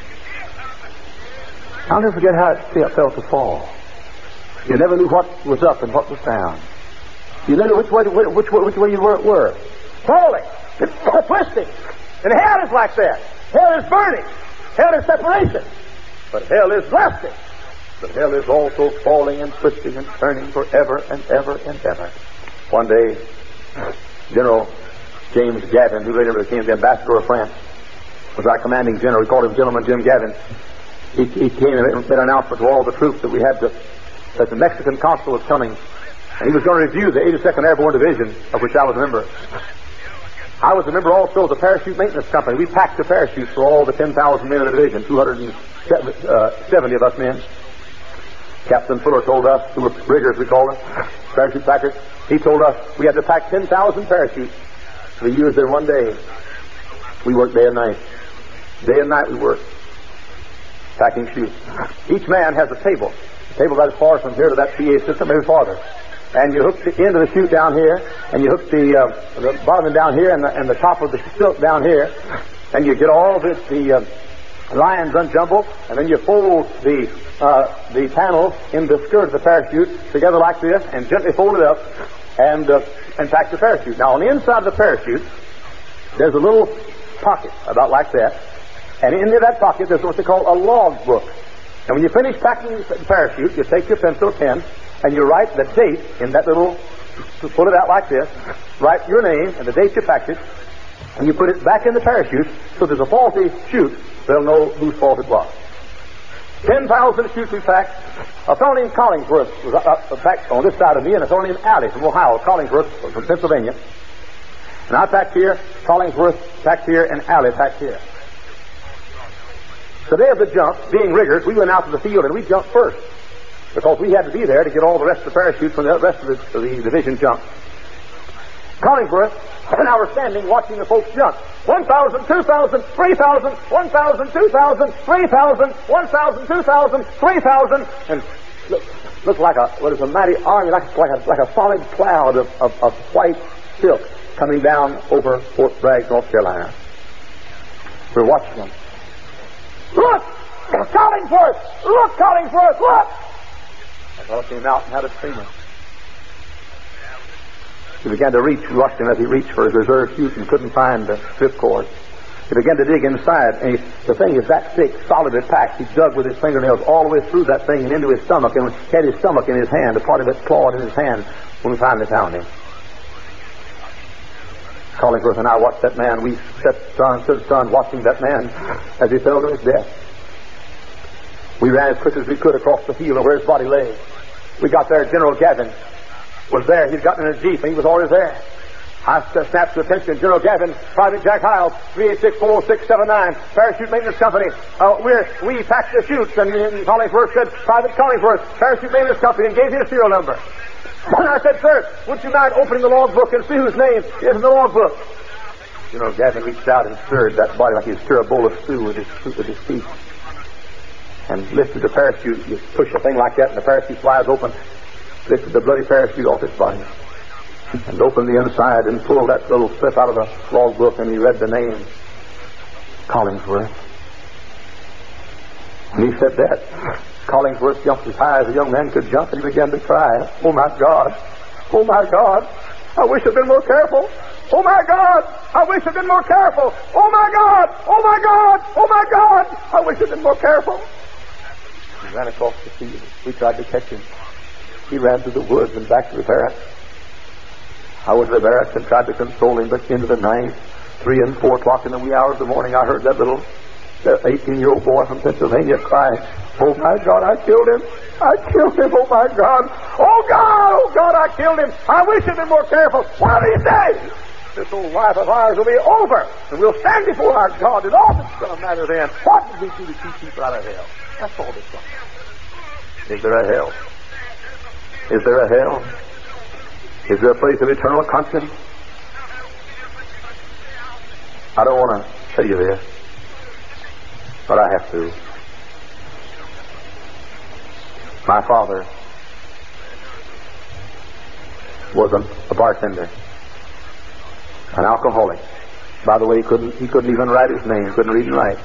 I'll never forget how it felt to fall. You never knew what was up and what was down. You never knew which way, which way, which way you were, were. Falling, twisting. And hell is like that. Hell is burning. Hell is separation. But hell is lasting. But hell is also falling and twisting and turning forever and ever and ever. One day, General James Gavin, who later became the ambassador of France, was our commanding general. We called him Gentleman Jim Gavin. He, he came and made an announcement to all the troops that we had to, that the Mexican consul was coming, and he was going to review the eighty-second Airborne Division, of which I was a member. I was a member also of the Parachute Maintenance Company. We packed the parachutes for all the ten thousand men in the division, two hundred seventy of us men. Captain Fuller told us, who were riggers we called them, parachute packers, he told us we had to pack ten thousand parachutes to be used in one day. We worked day and night. Day and night we worked, packing chutes. Each man has a table. A table about as far from here to that P A system, maybe farther. And you hook the end of the chute down here, and you hook the, uh, the bottom down here, and the, and the top of the silk down here, and you get all the, the uh, lines unjumbled, and then you fold the uh, the panels in the skirt of the parachute together like this, and gently fold it up, and uh, and pack the parachute. Now, on the inside of the parachute, there's a little pocket about like that, and in that pocket there's what they call a log book. And when you finish packing the parachute, you take your pencil, pen, and you write the date in that little, pull it out like this, write your name and the date you packed it, and you put it back in the parachute, so there's a faulty chute, they'll know whose fault it was. ten thousand chutes we packed. A fellow named Collingsworth was uh, uh, packed on this side of me, and a fellow named Alley from Ohio, Collingsworth from Pennsylvania. And I packed here, Collingsworth packed here, and Alley packed here. The day of the jump, being riggers, we went out to the field and we jumped first, because we had to be there to get all the rest of the parachutes from the rest of the, of the division jump. Collingsworth and I were standing watching the folks jump. one thousand, two thousand, three thousand, one thousand, two thousand, three thousand, one thousand, two thousand, three thousand, and look, looked like a, what is a mighty army, like, like, a, like a solid cloud of, of, of white silk coming down over Fort Bragg, North Carolina. We're watching them. Look! Collingsworth! Look, Collingsworth! Look! The fellow came out and had a streamer. He began to reach. We watched him as he reached for his reserve chute and couldn't find the strip cord. He began to dig inside, and he, the thing is that thick, solidly packed. He dug with his fingernails all the way through that thing and into his stomach, and had his stomach in his hand, a part of it clawed in his hand when we finally found him. Collingsworth and I watched that man. We sat stunned, stood stunned, watching that man as he fell to his death. We ran as quick as we could across the field where his body lay. We got there. General Gavin was there. He'd gotten in a jeep, and he was already there. I snapped to attention. General Gavin, Private Jack Hiles, three eight six, four oh six seven nine, Parachute Maintenance Company. Uh, we're, we packed the chutes, and, and Collingsworth said, Private Collingsworth, Parachute Maintenance Company, and gave me a serial number. And I said, sir, would you mind opening the logbook and see whose name is in the logbook? General Gavin reached out and stirred that body like he'd stir a bowl of stew with his, with his feet, and lifted the parachute. You push a thing like that, and the parachute flies open. Lifted the bloody parachute off his body, and opened the inside and pulled that little slip out of the logbook, and he read the name, Collingsworth. And he said that. Collingsworth jumped as high as a young man could jump, and he began to cry, oh my God, oh my God, I wish I'd been more careful. Oh my God, I wish I'd been more careful. Oh my God, oh my God, oh my God, I wish I'd been more careful. He ran across the field. We tried to catch him. He ran through the woods and back to the barracks. I went to the barracks and tried to console him, but into the night, three and four o'clock in the wee hours of the morning, I heard that little eighteen-year-old boy from Pennsylvania crying, oh my God, I killed him. I killed him, oh my God. Oh God, oh God, I killed him. I wish I'd been more careful. One of these days, this old life of ours will be over, and we'll stand before our God, and all that's going to matter then, what did we do to keep people out of hell? That's all that's going to matter. Is there a hell? Is there a hell? Is there a place of eternal conscience? I don't want to tell you this, but I have to. My father was a, a bartender, an alcoholic. By the way, he couldn't, he couldn't even write his name, couldn't read and write.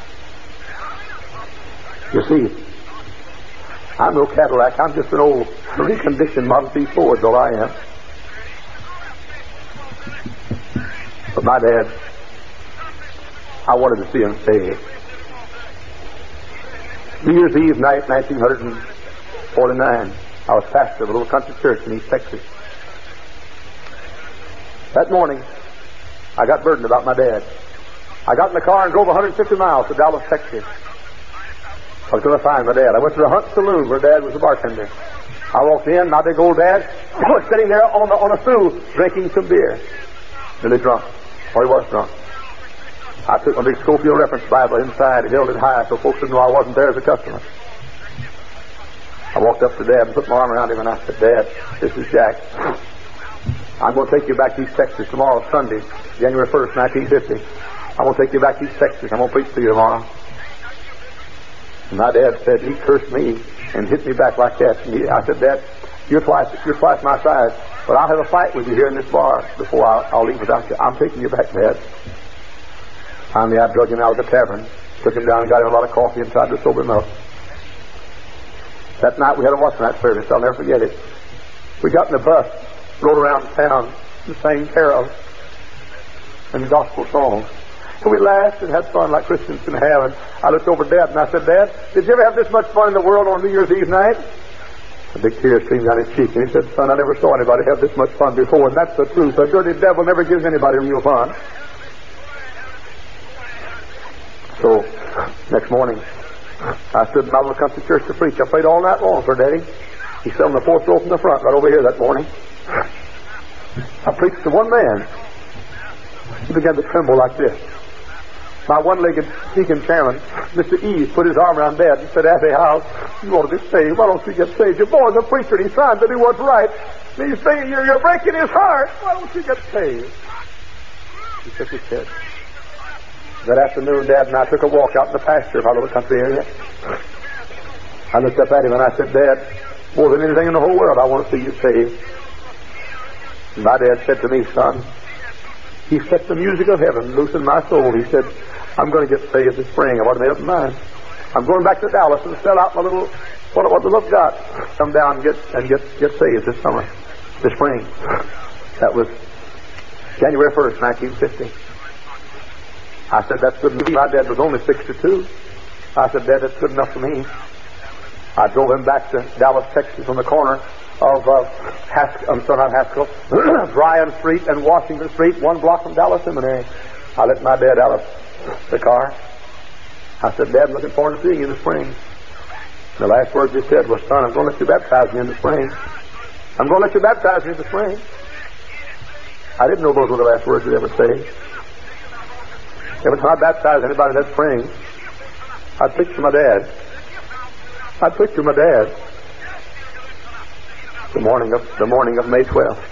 You see, I'm no Cadillac. I'm just an old reconditioned Model T Ford, though I am. But my dad, I wanted to see him saved. New Year's Eve night, nineteen forty-nine, I was pastor of a little country church in East Texas. That morning, I got burdened about my dad. I got in the car and drove one hundred fifty miles to Dallas, Texas. I was going to find my dad. I went to the Hunt Saloon where Dad was a bartender. I walked in, my big old dad was sitting there on, the, on a stool drinking some beer. Really drunk. Or he was drunk. I took my big Schofield Reference Bible inside, held it high so folks didn't know I wasn't there as a customer. I walked up to Dad and put my arm around him and I said, Dad, this is Jack. I'm going to take you back to East Texas tomorrow, Sunday, January first, nineteen fifty. I'm going to take you back to East Texas. I'm going to preach to you tomorrow. And my dad said, he cursed me and hit me back like that. And he, I said, Dad, you're twice, you're twice my size, but I'll have a fight with you here in this bar before I'll, I'll leave without you. I'm taking you back, Dad. Finally, I drug him out of the tavern, took him down and got him a lot of coffee and tried to sober him up. That night we had a watch night service. I'll never forget it. We got in the bus, rode around town and sang carols and gospel songs. And we laughed and had fun like Christians can have. And I looked over at Dad and I said, Dad, did you ever have this much fun in the world on New Year's Eve night? A big tear streamed down his cheek, and he said, son, I never saw anybody have this much fun before, and that's the truth. A dirty devil never gives anybody real fun. So, next morning, I stood in my little country church to preach. I prayed all night long for Daddy. He sat on the fourth row from the front, right over here that morning. I preached to one man. He began to tremble like this. My one-legged deacon chairman, Mister E, put his arm around Dad and said, Abbey House, you ought to be saved. Why don't you get saved? Your boy's a preacher and he's trying to do what's right. And he's saying you're, you're breaking his heart. Why don't you get saved? He shook his head. That afternoon, Dad and I took a walk out in the pasture of our little country area. I looked up at him and I said, Dad, more than anything in the whole world, I want to see you saved. And my dad said to me, son, he set the music of heaven loose in my soul. He said, I'm going to get saved this spring. I've already made up my mind. I'm going back to Dallas and sell out my little, what, what the I've got. Come down and get, and get, get saved this summer, this spring. That was January first, nineteen fifty. I said, that's good enough. My dad was only sixty-two. I said, Dad, that's good enough for me. I drove him back to Dallas, Texas, on the corner of uh, Haskell, I'm sorry, not Haskell, Bryan Street and Washington Street, one block from Dallas Seminary. I let my dad out of the car. I said, Dad, I'm looking forward to seeing you in the spring. The last words he said was, son, I'm going to let you baptize me in the spring. I'm going to let you baptize me in the spring. I didn't know those were the last words he'd ever say. Every time I baptized anybody that spring, I'd picture my dad. I'd picture my dad. The morning of the morning of May twelfth,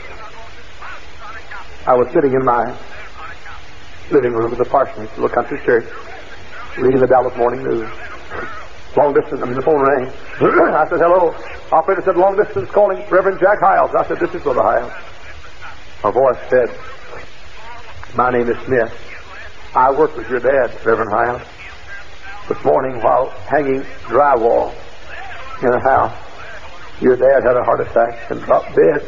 I was sitting in my living room at the parsonage, little country church, reading the Dallas Morning News. Long distance, I mean, the phone rang. I said, hello. Operator said, long distance calling Reverend Jack Hiles. I said, this is Brother Hiles. A voice said, my name is Smith. I work with your dad, Reverend Hiles. This morning, while hanging drywall in a house, your dad had a heart attack and dropped dead.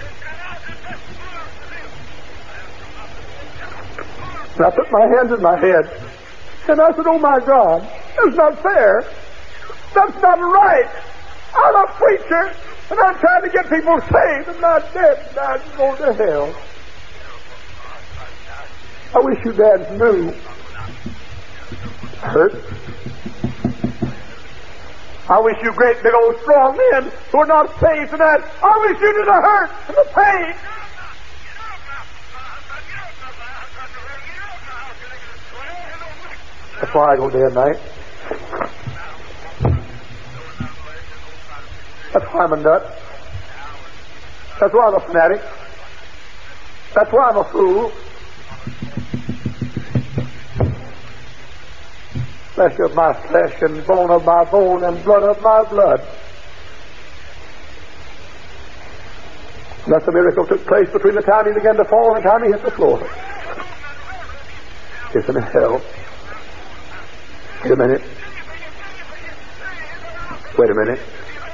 And I put my hands in my head and I said, oh my God, that's not fair. That's not right. I'm a preacher and I'm trying to get people saved and my dad died and going to hell. I wish you dads knew. Hurt. I wish you great big old strong men who are not saved tonight, I wish you knew the hurt and the pain. That's why I go day and night. That's why I'm a nut. That's why I'm a fanatic. That's why I'm a fool. Flesh of my flesh and bone of my bone and blood of my blood. Thus a miracle took place between the time he began to fall and the time he hit the floor. Isn't it hell? Wait a minute. Wait a minute.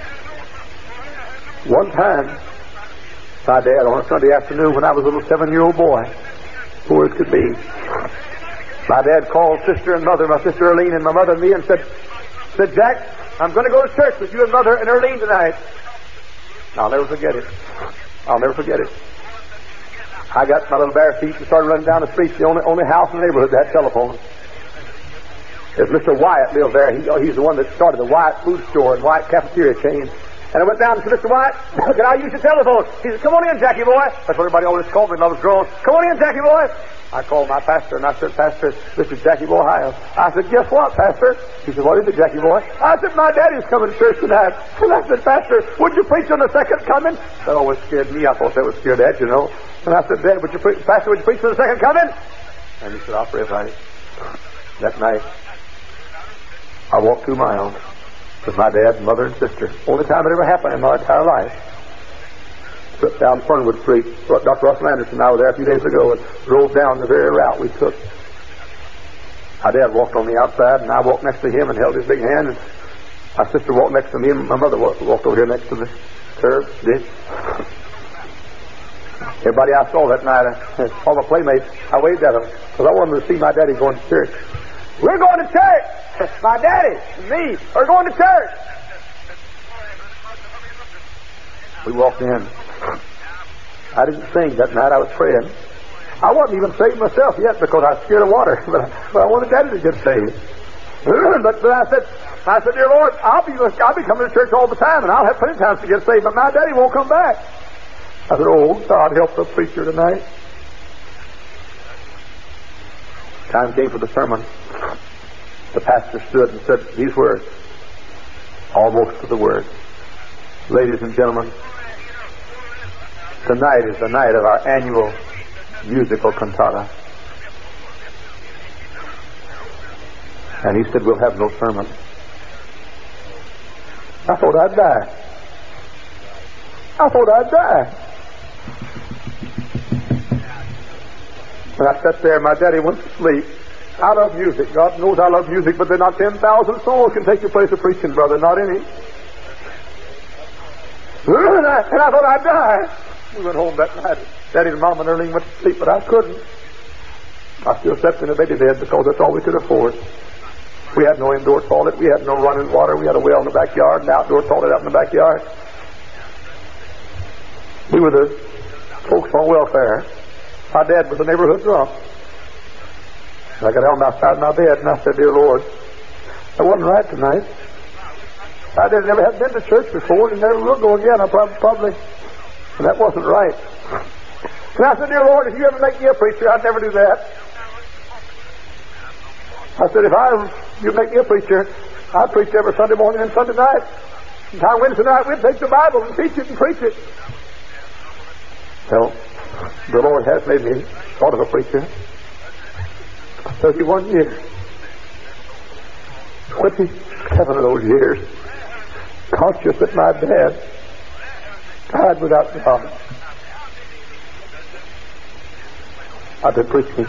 One time, my dad, on a Sunday afternoon when I was a little seven-year-old boy, poor as could be, my dad called sister and mother, my sister Erlene and my mother and me, and said, said, Jack, I'm going to go to church with you and mother and Erlene tonight. I'll never forget it. I'll never forget it. I got my little bare feet and started running down the street, the only only house in the neighborhood that had telephone. There's Mister Wyatt lived there. He, he's the one that started the Wyatt food store and Wyatt cafeteria chain. And I went down to Mister Wyatt, can I use your telephone? He said, come on in, Jackie boy. That's what everybody always called me when I was growing. Come on in, Jackie boy. I called my pastor and I said, Pastor, this is Jackie boy Hiles. I said, guess what, Pastor? He said, what is it, Jackie boy? I said, my daddy's coming to church tonight. And I said, Pastor, would you preach on the second coming? That always scared me. I thought that would scare Dad, you know. And I said, Dad, would you pre- Pastor, would you preach on the second coming? And he said, I'll pray about it. That night, I walked two miles with my dad and mother and sister. Only time it ever happened in my entire life. Slipped down Fernwood Street. Doctor Russell Anderson and I were there a few days ago and drove down the very route we took. My dad walked on the outside and I walked next to him and held his big hand. And my sister walked next to me and my mother walked, walked over here next to the curb, ditch. Everybody I saw that night, all my playmates, I waved at them because I wanted to see my daddy going to church. We're going to church! My daddy and me are going to church! We walked in. I didn't sing that night. I was praying. I wasn't even saved myself yet because I was scared of water. But I, but I wanted Daddy to get saved. but, but I said, I said, dear Lord, I'll be I'll be coming to church all the time, and I'll have plenty of times to get saved. But my Daddy won't come back. I said, oh God, help the preacher tonight. Time came for the sermon. The pastor stood and said these words, almost to the word. Ladies and gentlemen, tonight is the night of our annual musical cantata. And he said, we'll have no sermon. I thought I'd die. I thought I'd die. When I sat there, my daddy went to sleep. I love music. God knows I love music, but there are not ten thousand souls can take your place of preaching, brother. Not any. And I, and I thought I'd die. We went home that night. Daddy and Mom and Erling went to sleep, but I couldn't. I still slept in a baby bed because that's all we could afford. We had no indoor toilet. We had no running water. We had a well in the backyard, an outdoor toilet out in the backyard. We were the folks on welfare. My dad was a neighborhood drunk. And I got down outside my bed and I said, dear Lord, I wasn't right tonight. I didn't never have been to church before and never will go again. I probably, probably, and that wasn't right. And I said, dear Lord, if you ever make me a preacher, I'd never do that. I said, if I you make me a preacher, I'd preach every Sunday morning and Sunday night. And on Wednesday night, we'd take the Bible and teach it and preach it. Well, the Lord has made me sort of a preacher. thirty-one years. twenty-seven of those years conscious that my dad died without God. I've been preaching.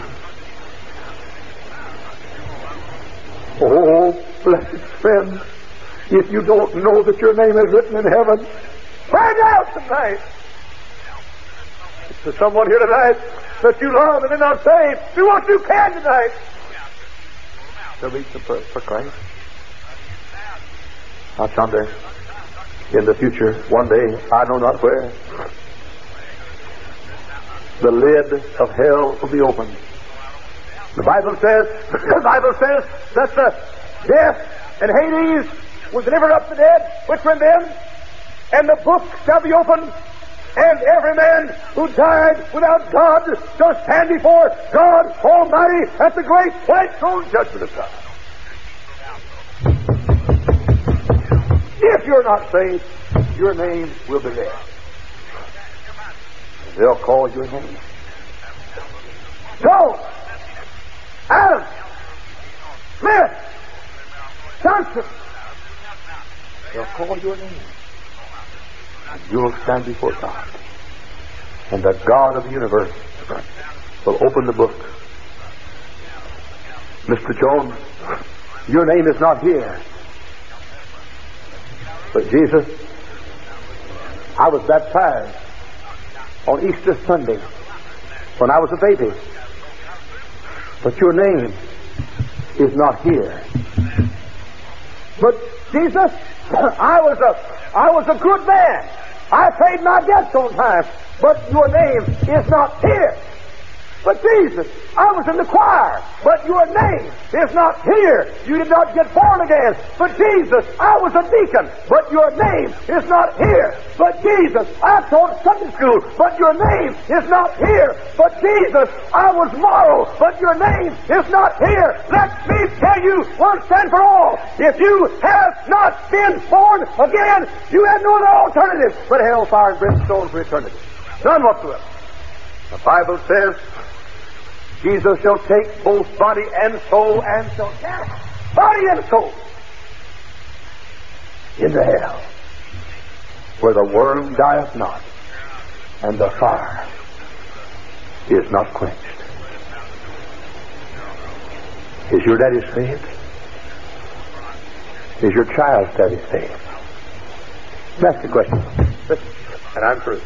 Oh, blessed friend, if you don't know that your name is written in heaven, find out tonight. There's someone here tonight that you love and are not saved. Do what you can tonight to reach the for, for Christ. I wonder in the future, one day, I know not where, the lid of hell will be opened. The Bible says, the Bible says that the death and Hades will deliver up the dead which were in them, and the book shall be opened. And every man who died without God shall stand before God Almighty at the great white throne judgment of God. If you're not saved, your name will be there. They'll call your name. So, Adam, Smith, Johnson, they'll call your name. And you'll stand before God. And the God of the universe will open the book. Mister Jones, your name is not here. But Jesus, I was baptized on Easter Sunday when I was a baby. But your name is not here. But Jesus, I was a I was a good man. I paid my debts on time, but your name is not here. But Jesus, I was in the choir, but your name is not here. You did not get born again. But Jesus, I was a deacon, but your name is not here. But Jesus, I taught Sunday school, but your name is not here. But Jesus, I was moral, but your name is not here. Let me tell you once and for all, if you have not been born again, you have no other alternative but hellfire and brimstone for eternity. None whatsoever. The Bible says, Jesus shall take both body and soul and shall cast body and soul into hell, where the worm dieth not and the fire is not quenched. Is your daddy saved? Is your child's daddy saved? That's the question. And I'm through.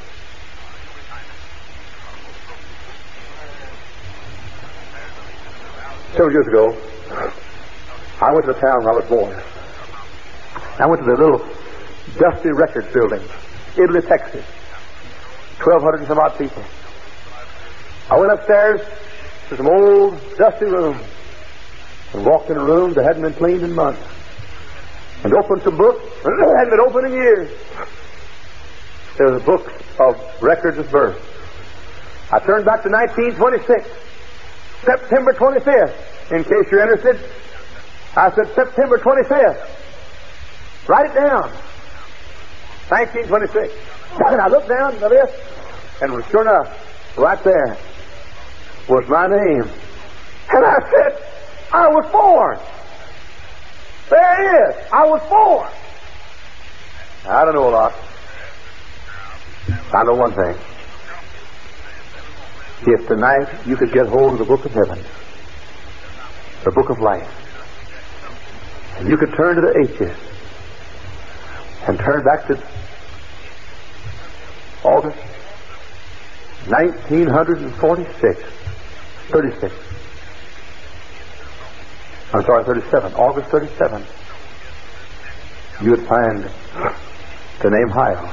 Several years ago, I went to the town where I was born. I went to the little dusty record building, Italy, Texas. Twelve hundred and some odd people. I went upstairs to some old dusty rooms and walked in a room that hadn't been cleaned in months, and opened some books that hadn't been opened in years. There was a book of records of birth. I turned back to nineteen twenty-six. September twenty-fifth. In case you're interested, I said September twenty-fifth. Write it down. nineteen twenty-six. And I looked down at the list, and sure enough, right there was my name. And I said, I was born. There it is. I was born. I don't know a lot. I know one thing. If tonight you could get hold of the book of heaven, the book of life, and you could turn to the H's and turn back to August nineteen forty-six, thirty-six. I'm sorry, thirty-seven. August thirty-seven. You would find the name Heil.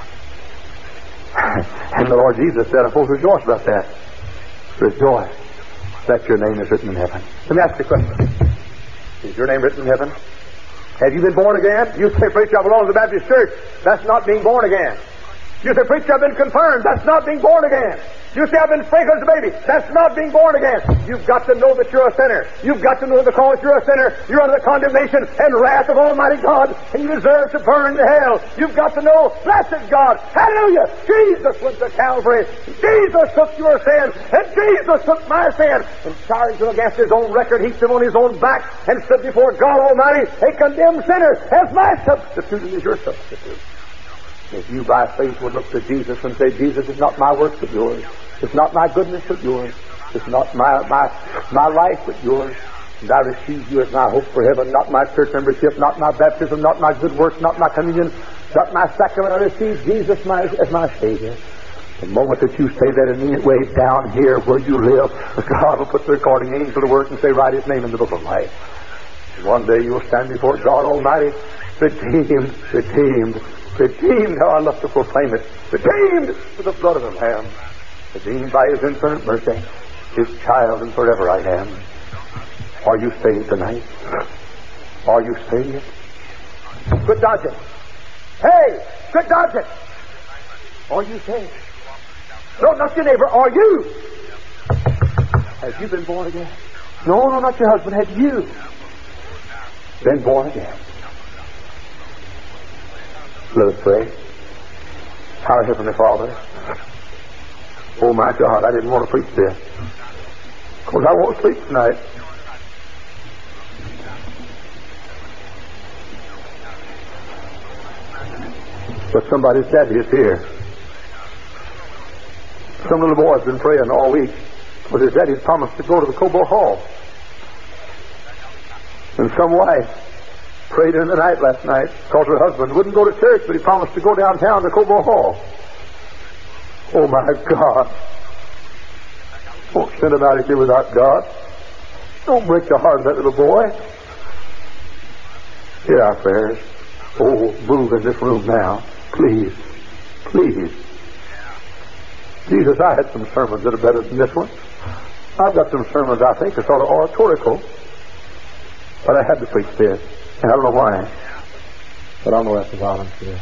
And the Lord Jesus said, I'm supposed to rejoice about that. Rejoice that your name is written in heaven. Let me ask you a question. Is your name written in heaven? Have you been born again? You say, preacher, I belong to the Baptist church. That's not being born again. You say, preacher, I've been confirmed. That's not being born again. You say, I've been sprinkled as a baby. That's not being born again. You've got to know that you're a sinner. You've got to know because you're a sinner, you're under the condemnation and wrath of Almighty God, and you deserve to burn to hell. You've got to know, blessed God, hallelujah, Jesus went to Calvary. Jesus took your sin, and Jesus took my sin, and charged him against his own record, heaped him on his own back, and stood before God Almighty, a condemned sinner, as my substitute and as your substitute. If you by faith would look to Jesus and say, Jesus, it's not my works but yours. It's not my goodness but yours. It's not my, my, my life but yours. And I receive you as my hope for heaven, not my church membership, not my baptism, not my good works, not my communion, not my sacrament. I receive Jesus my, as my Savior. The moment that you say that immediately down here where you live, God will put the recording angel to work and say, write his name in the book of life. And one day you'll stand before God Almighty, redeemed, redeemed, redeemed, how I love to proclaim it, redeemed with the blood of the Lamb, redeemed by his infinite mercy, his child, and forever I am. Are you saved tonight? Are you saved? Quit dodging. Hey, quit dodging. Are you saved? No, not your neighbor. Are you? Have you been born again? No, no, not your husband. Have you been born again? Let us pray. Our Heavenly Father, oh my God, I didn't want to preach this because I won't sleep tonight. But somebody's daddy is here. Some little boy's been praying all week because his daddy's promised to go to the Cobo Hall. And some wife prayed in the night last night because her husband wouldn't go to church, but he promised to go downtown to Cobo Hall. Oh my God. Don't send him out of here without God. Don't break the heart of that little boy. Hear our prayers. Oh, move in this room now. Please. Please. Jesus, I had some sermons that are better than this one. I've got some sermons I think are sort of oratorical, but I had to preach this. And I don't know why, but I know that's a volunteer.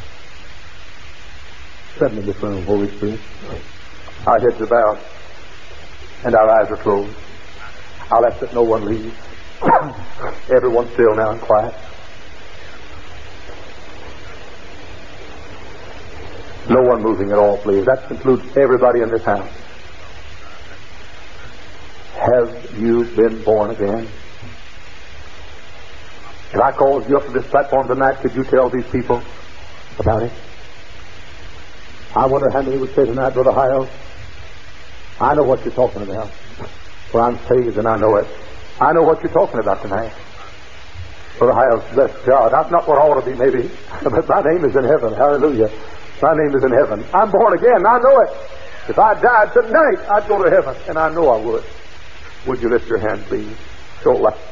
Sit in this room, Holy Spirit. Our heads are bowed, and our eyes are closed. I'll ask that no one leave. Everyone's still now and quiet. No one moving at all, please. That includes everybody in this house. Have you been born again? If I called you up to this platform tonight, could you tell these people about it? I wonder how many would say tonight, Brother Hiles, I know what you're talking about. For I'm saved and I know it. I know what you're talking about tonight. Brother Hiles, bless God. I'm not what I ought to be, maybe, but my name is in heaven. Hallelujah. My name is in heaven. I'm born again. I know it. If I died tonight, I'd go to heaven, and I know I would. Would you lift your hand, please? Don't laugh.